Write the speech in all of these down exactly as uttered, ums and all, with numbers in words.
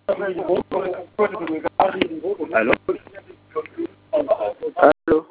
Allô? Allô?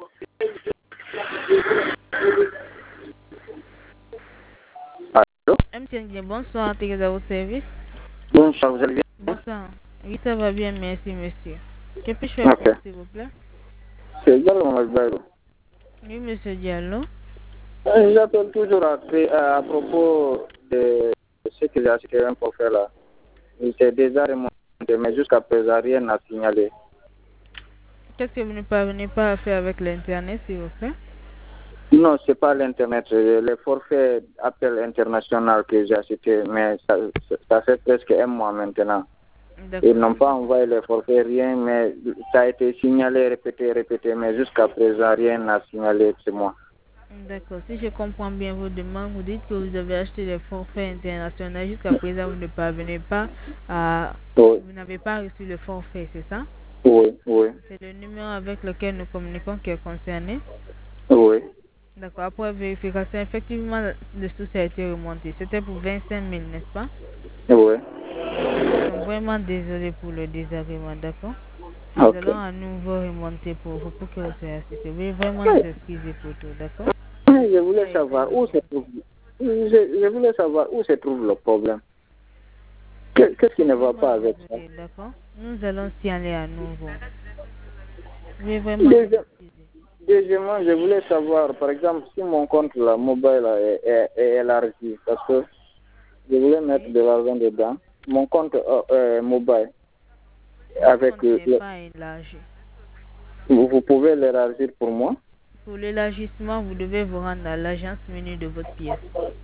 Allô? M T N, bonsoir, t'es à vos services. Bonsoir, vous allez bien? Bonsoir. Oui, ça va bien, merci, monsieur. Que puis-je faire pour Ok. vous, s'il vous plaît? C'est Diallo Malbero. Oui, monsieur Diallo. Euh, J'appelle toujours à, à, à propos de ce que j'ai acheté un pour faire là. Il s'est déjà remonté, mais jusqu'à présent, rien n'a signalé. Qu'est-ce que vous ne parvenez pas à faire avec l'Internet, s'il vous plaît? Non, c'est pas l'Internet, c'est le forfait appel international que j'ai acheté, mais ça, ça fait presque un mois maintenant. Ils n'ont pas envoyé le forfait, rien, mais ça a été signalé, répété, répété, mais jusqu'à présent, rien n'a signalé chez moi. D'accord. Si je comprends bien vos demandes, vous dites que vous avez acheté les forfaits internationaux. Jusqu'à présent, vous ne parvenez pas à... Oui, Vous n'avez pas reçu le forfait, c'est ça? oui, oui. C'est le numéro avec lequel nous communiquons qui est concerné? Oui. D'accord. Après vérification, effectivement, le souci a été remonté. C'était pour vingt-cinq mille, n'est-ce pas? Oui. Nous sommes vraiment désolés pour le désagrément, d'accord? Nous Ok. allons à nouveau remonter pour vous pour que vous soyez assistés. Veuillez vraiment nous excuser pour tout, d'accord? Je voulais savoir où se trouve, je, je voulais savoir où se trouve le problème. Qu'est-ce qui ne va pas avec ça? D'accord? Nous allons s'y aller à nouveau. Veuillez vraiment nous Deuxième- excuser. Deuxièmement, je voulais savoir, par exemple, si mon compte la mobile est, est, est élargi, parce que je voulais mettre de l'argent dedans. Mon compte euh, euh, mobile, avec Votre compte le, n'est le- pas élargi. vous, vous pouvez l'élargir pour moi? Pour l'élargissement, vous devez vous rendre à l'agence menue de votre pièce.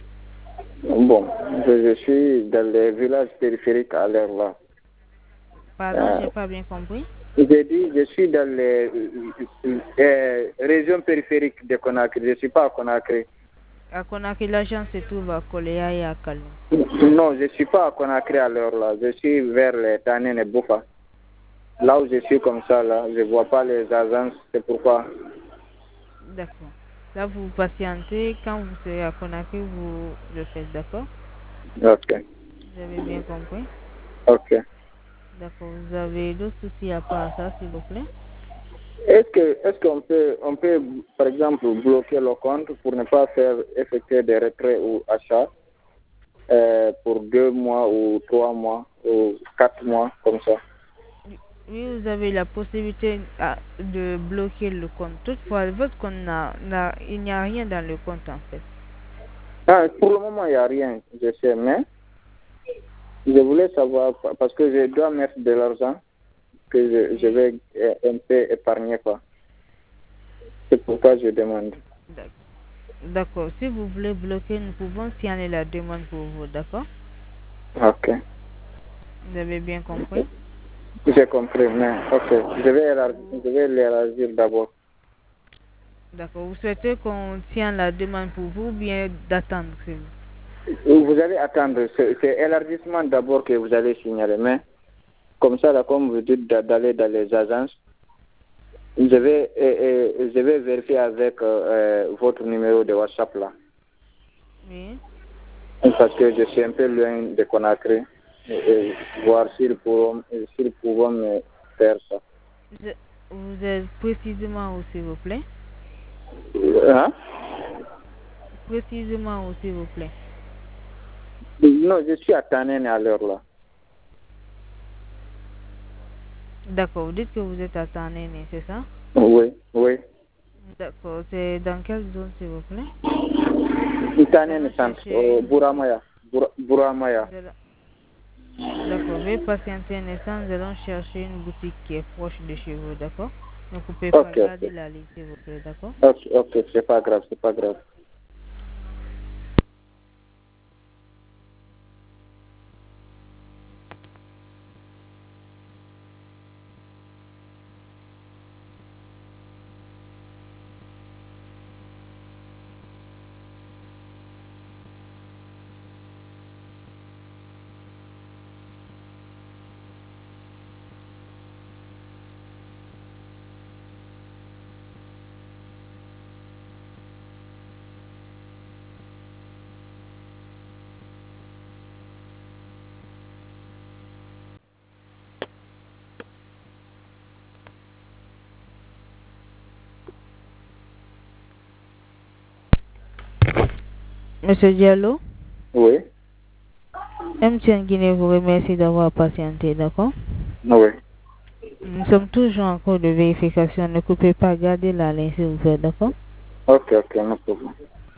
Bon, je, je suis dans les villages périphériques à l'heure là. Pardon, Euh, j'ai pas bien compris. J'ai dit, je suis dans les euh, euh, régions périphériques de Conakry. Je ne suis pas à Conakry. À Conakry, l'agence se trouve à Koléa et à Kalou. Non, je ne suis pas à Conakry à l'heure là. Je suis vers les Tanen et Boufa. Là où je suis comme ça, là, je ne vois pas les agences. C'est pourquoi. D'accord. Là, vous patientez. Quand vous serez à Conakry, vous le faites, d'accord? Ok. Vous avez bien compris? Ok. D'accord. Vous avez d'autres soucis à part ça, s'il vous plaît? Est-ce que est-ce qu'on peut on peut par exemple bloquer le compte pour ne pas faire effectuer des retraits ou achats euh, pour deux mois ou trois mois ou quatre mois comme ça? Oui, vous avez la possibilité ah, de bloquer le compte. Toutefois, votre compte n'a, n'a- il n'y a rien dans le compte en fait. Ah, pour le moment, il n'y a rien, je sais, mais je voulais savoir, parce que je dois mettre de l'argent que je, je vais euh, un peu épargner, quoi. C'est pourquoi je demande. D'ac- D'accord. Si vous voulez bloquer, nous pouvons signer la demande pour vous, d'accord? Ok. Vous avez bien compris? J'ai compris, mais ok. Je vais élargir, je vais l'élargir d'abord. D'accord. Vous souhaitez qu'on tienne la demande pour vous ou bien d'attendre, c'est vous? Vous allez attendre, c'est c'est élargissement d'abord que vous allez signaler, mais comme ça, là, comme vous dites d'a- d'aller dans les agences, je vais, euh, euh, je vais vérifier avec euh, euh, votre numéro de WhatsApp là. Oui. Parce que je suis un peu loin de Conakry. Et, et voir s'ils pourront, s'ils pourront me faire ça. Je- vous êtes précisément où, s'il vous plaît? Hein? Précisément où, s'il vous plaît? Non, je suis à Tanen à l'heure là. D'accord. Vous dites que vous êtes à Tanene, c'est ça? Oui, oui. D'accord. C'est dans quelle zone, s'il vous plaît? Nous Tanen allons centre, chercher euh, une boutique. Buramaya. Bura- Buramaya. Nous allons- D'accord, veuillez patienter un instant, nous allons chercher une boutique qui est proche de chez vous, d'accord? Donc vous pouvez pas Ok, garder ok. la ligne, s'il vous plaît, d'accord? Ok, ok, c'est pas grave, c'est pas grave. Monsieur Diallo, Oui. M T N Guinée vous remercie d'avoir patienté, d'accord? Oui. Nous sommes toujours en cours de vérification. Ne coupez pas, gardez la ligne s'il vous plaît, d'accord? Ok, ok, no problem.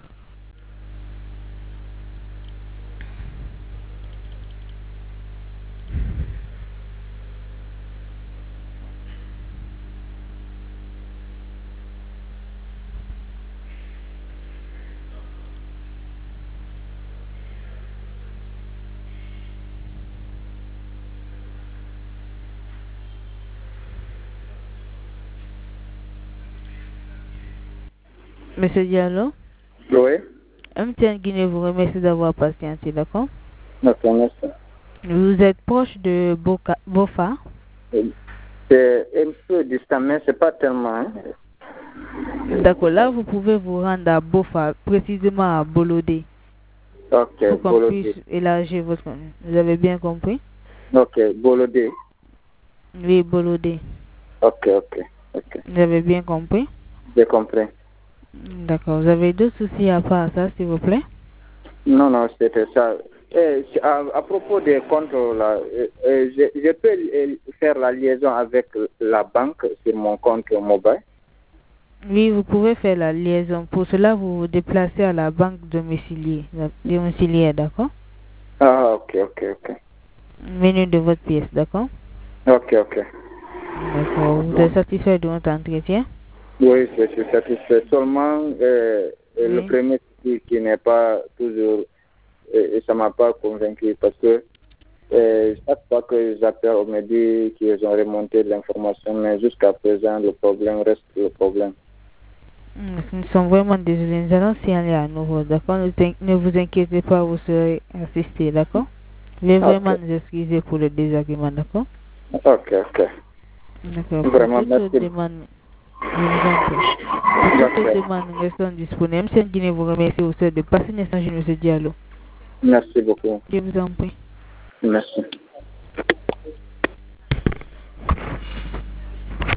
Monsieur Diallo, Oui. M T N Guinée vous remercie d'avoir patienté, d'accord? Ok, merci. Vous êtes proche de Boca, Bofa? C'est un peu distant, mais c'est pas tellement. Hein? D'accord, là vous pouvez vous rendre à Bofa, précisément à Bolodé, Ok, pour qu'on Bolodé. puisse élargir votre... Vous avez bien compris? Ok, Bolodé. Oui, Bolodé. Ok, ok, ok. Vous avez bien compris? J'ai compris. D'accord, vous avez d'autres soucis à part ça, s'il vous plaît? Non, non, c'était ça. Et, à, à propos des comptes, là, euh, euh, je, je peux euh, faire la liaison avec la banque sur mon compte mobile. Oui, vous pouvez faire la liaison. Pour cela, vous vous déplacez à la banque domiciliaire, domiciliaire, d'accord? Ah, ok, ok, ok. Menu de votre pièce, d'accord? Ok, ok. D'accord. Vous êtes satisfait de votre entretien? Oui, je suis satisfait. Seulement, euh, le Oui. premier souci qui n'est pas toujours, euh, et ça m'a pas convaincu parce que euh, chaque fois que j'appelle, on me dit qu'ils ont remonté l'information, mais jusqu'à présent, le problème reste le problème. Nous sommes vraiment désolés. Nous allons signaler à nouveau, d'accord? Ne, ne vous inquiétez pas, vous serez assisté, d'accord? Veuillez vraiment Ok, nous excuser pour le désagrément, d'accord? ok, ok. D'accord. Pour Vraiment, toute autre merci. demande, je vous en prie. Pour toute autre Ok. demande, nous restons disponibles. M C N Guinée vous remercie au sein de passer un échange, M. Diallo. Merci beaucoup. Je vous en prie. Merci.